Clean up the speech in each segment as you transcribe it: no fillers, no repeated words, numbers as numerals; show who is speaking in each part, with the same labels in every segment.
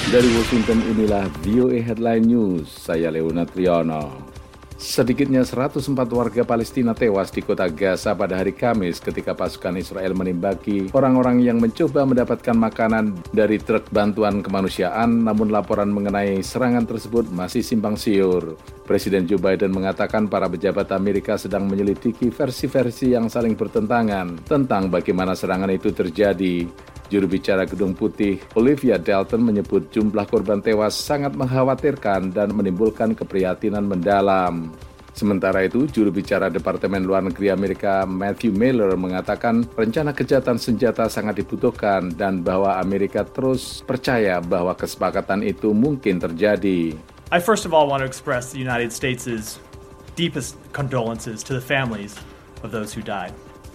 Speaker 1: Dari Washington, inilah VOA Headline News, saya Leonard Triono. Sedikitnya 104 warga Palestina tewas di kota Gaza pada hari Kamis ketika pasukan Israel menembaki orang-orang yang mencoba mendapatkan makanan dari truk bantuan kemanusiaan, namun laporan mengenai serangan tersebut masih simpang siur. Presiden Joe Biden mengatakan para pejabat Amerika sedang menyelidiki versi-versi yang saling bertentangan tentang bagaimana serangan itu terjadi. Juru bicara Gedung Putih, Olivia Dalton, menyebut jumlah korban tewas sangat mengkhawatirkan dan menimbulkan keprihatinan mendalam. Sementara itu, juru bicara Departemen Luar Negeri Amerika Matthew Miller mengatakan rencana gencatan senjata sangat dibutuhkan dan bahwa Amerika terus percaya bahwa kesepakatan itu mungkin terjadi.
Speaker 2: I first of all want to express the United States' deepest condolences to the families of those who died.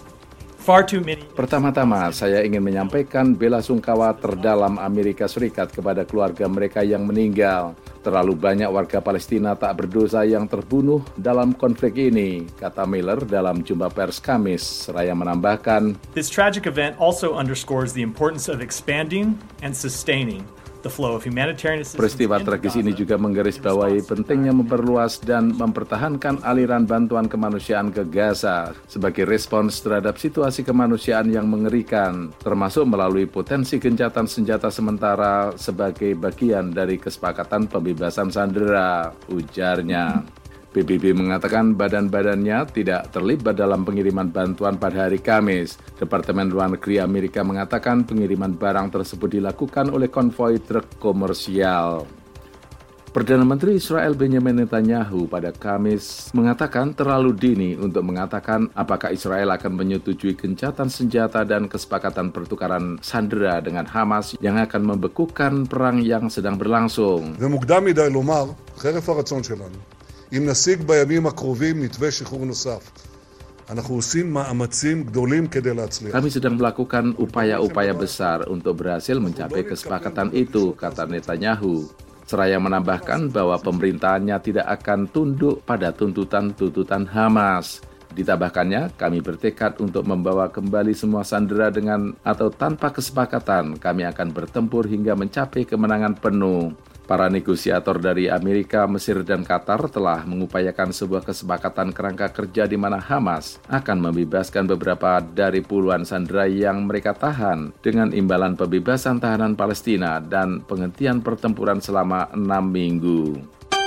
Speaker 1: Pertama-tama, saya ingin menyampaikan bela sungkawa terdalam Amerika Serikat kepada keluarga mereka yang meninggal. Terlalu banyak warga Palestina tak berdosa yang terbunuh dalam konflik ini, kata Miller dalam jumpa pers Kamis, seraya menambahkan,
Speaker 2: This tragic event also underscores the importance of expanding and sustaining the flow of humanitarian assistance.
Speaker 1: Peristiwa tragis ini juga menggarisbawahi pentingnya memperluas dan mempertahankan aliran bantuan kemanusiaan ke Gaza sebagai respons terhadap situasi kemanusiaan yang mengerikan, termasuk melalui potensi gencatan senjata sementara sebagai bagian dari kesepakatan pembebasan sandera, ujarnya. PBB mengatakan badan-badannya tidak terlibat dalam pengiriman bantuan pada hari Kamis. Departemen Luar Negeri Amerika mengatakan pengiriman barang tersebut dilakukan oleh konvoi truk komersial. Perdana Menteri Israel Benjamin Netanyahu pada Kamis mengatakan terlalu dini untuk mengatakan apakah Israel akan menyetujui gencatan senjata dan kesepakatan pertukaran sandera dengan Hamas yang akan membekukan perang yang sedang berlangsung.
Speaker 3: ומוקדם מדי לומר, חרף הרצון שלנו, אם נשיג בימים הקרובים מתווה שחרור נוסף. אנחנו עושים מאמצים גדולים כדי להצליח.
Speaker 1: Kami sedang melakukan upaya-upaya besar untuk berhasil mencapai kesepakatan itu, kata Netanyahu. Seraya menambahkan bahwa pemerintahannya tidak akan tunduk pada tuntutan-tuntutan Hamas. Ditambahkannya, kami bertekad untuk membawa kembali semua sandera dengan atau tanpa kesepakatan. Kami akan bertempur hingga mencapai kemenangan penuh. Para negosiator dari Amerika, Mesir, dan Qatar telah mengupayakan sebuah kesepakatan kerangka kerja di mana Hamas akan membebaskan beberapa dari puluhan sandera yang mereka tahan dengan imbalan pembebasan tahanan Palestina dan penghentian pertempuran selama 6 minggu.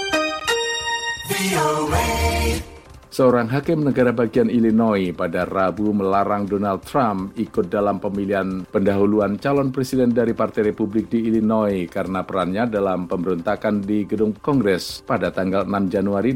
Speaker 1: Seorang hakim negara bagian Illinois pada Rabu melarang Donald Trump ikut dalam pemilihan pendahuluan calon presiden dari Partai Republik di Illinois karena perannya dalam pemberontakan di gedung Kongres pada tanggal 6 Januari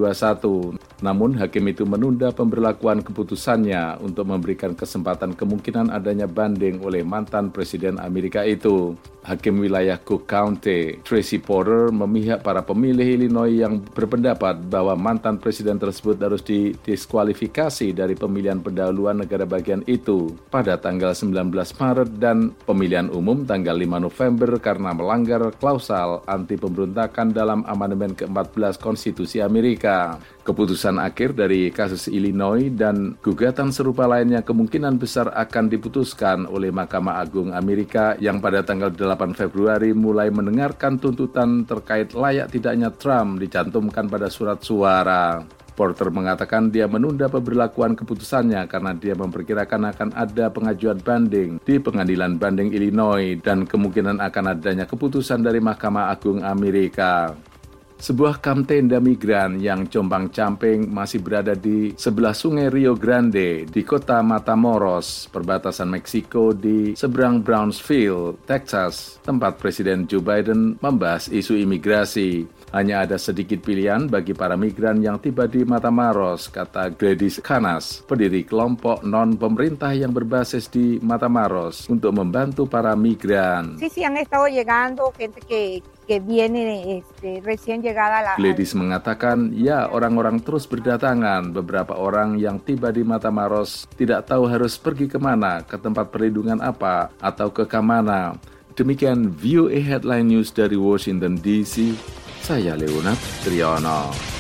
Speaker 1: 2021. Namun, hakim itu menunda pemberlakuan keputusannya untuk memberikan kesempatan kemungkinan adanya banding oleh mantan presiden Amerika itu. Hakim wilayah Cook County, Tracy Porter, memihak para pemilih Illinois yang berpendapat bahwa mantan presiden tersebut harus didiskualifikasi dari pemilihan pendahuluan negara bagian itu pada tanggal 19 Maret dan pemilihan umum tanggal 5 November karena melanggar klausal anti pemberontakan dalam amandemen ke-14 Konstitusi Amerika. Keputusan akhir dari kasus Illinois dan gugatan serupa lainnya kemungkinan besar akan diputuskan oleh Mahkamah Agung Amerika yang pada tanggal 8 Februari mulai mendengarkan tuntutan terkait layak tidaknya Trump dicantumkan pada surat suara. Porter mengatakan dia menunda pemberlakuan keputusannya karena dia memperkirakan akan ada pengajuan banding di Pengadilan Banding Illinois dan kemungkinan akan adanya keputusan dari Mahkamah Agung Amerika. Sebuah kamp tenda migran yang compang-camping masih berada di sebelah sungai Rio Grande di kota Matamoros, perbatasan Meksiko di seberang Brownsville, Texas, tempat Presiden Joe Biden membahas isu imigrasi. Hanya ada sedikit pilihan bagi para migran yang tiba di Matamoros, kata Gladys Canas, pendiri kelompok non-pemerintah yang berbasis di Matamoros untuk membantu para migran.
Speaker 4: Sí, han estado llegando gente que viene recién llegada.
Speaker 1: Gladys mengatakan, ya orang-orang terus berdatangan. Beberapa orang yang tiba di Matamoros tidak tahu harus pergi kemana, ke tempat perlindungan apa, atau ke kemana. Demikian VOA Headline News dari Washington DC. Saya Leonard Triono.